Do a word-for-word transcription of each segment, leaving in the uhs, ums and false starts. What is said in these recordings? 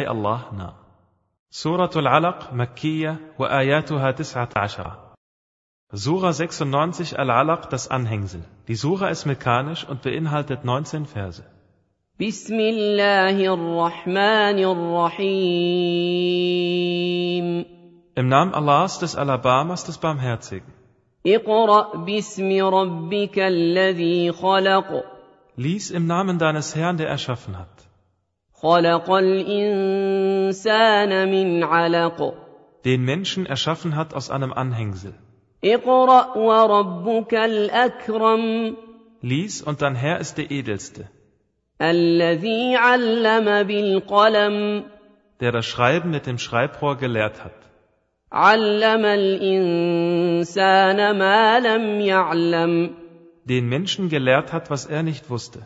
الله nah. Suratul Alaq, Makkiyya, wa ayatuha tis'ata ashara. Sura sechsundneunzig Al-Alaq, das Anhängsel. Die Sura ist mekanisch und beinhaltet neunzehn Verse. Bismillahirrahmanirrahim. Im Namen Allahs, des Alabamas, des Barmherzigen. Iqra' bismi rabbika alladhi khalaq. Lies im Namen deines Herrn, der erschaffen hat. Khalaqal insana min 'alaq. Den Menschen erschaffen hat aus einem Anhängsel. Iqra' wa rabbukal akram. Lies und dein Herr ist der Edelste. Alladhi 'allama bil qalam. Der das Schreiben mit dem Schreibrohr gelehrt hat. 'Allamal insana ma lam ya'lam. Den Menschen gelehrt hat, was er nicht wusste.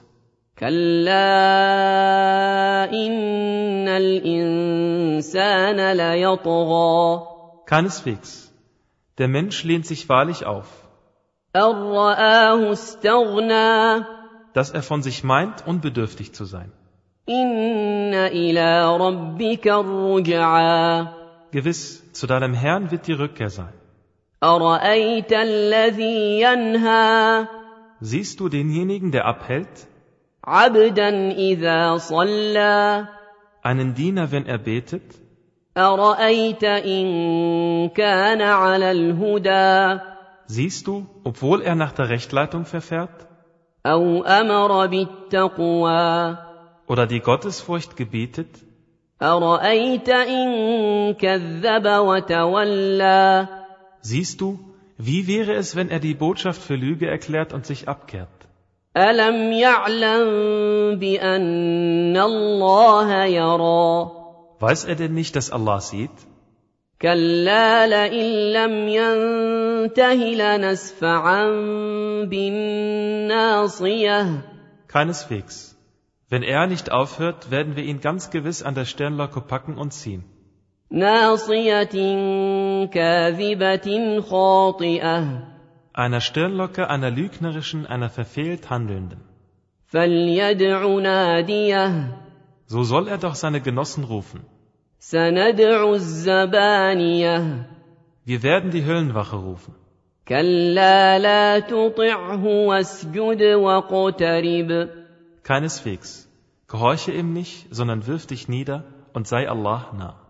Kalla innal insana layatgha. Keineswegs. Der Mensch lehnt sich wahrlich auf. Ar-ra'ahu istaghna. Dass er von sich meint, unbedürftig zu sein. Inna ila rabbika ar-ruj'a. Gewiss, zu deinem Herrn wird die Rückkehr sein. Ara'ayta alladhi yanha. Siehst du denjenigen, der abhält? 'Abdan idha salla. Einen Diener, wenn er betet? Ara'ayta in kana 'ala al-huda. Siehst du, obwohl er nach der Rechtleitung verfährt? Aw amara bit-taqwa. Oder die Gottesfurcht gebietet? Ara'ayta in kadhaba wa tawalla. Siehst du, wie wäre es, wenn er die Botschaft für Lüge erklärt und sich abkehrt? Alam ya'lam bi anna Allah yara. Weiß er denn nicht, dass Allah sieht? Kalla la'in lam yantahi lanasfa'an bin nasiyah. Keineswegs. Wenn er nicht aufhört, werden wir ihn ganz gewiss an der Stirnlocke packen und ziehen. Nasiyatin kadhibatin khati'ah. Einer Stirnlocke, einer lügnerischen, einer verfehlt Handelnden. Falyad'u nadiyah. So soll er doch seine Genossen rufen. Sanad'u az-zabaniyah. Wir werden die Höllenwache rufen. Kalla la tuti'hu wasjud waqtarib. Keineswegs. Gehorche ihm nicht, sondern wirf dich nieder und sei Allah nah.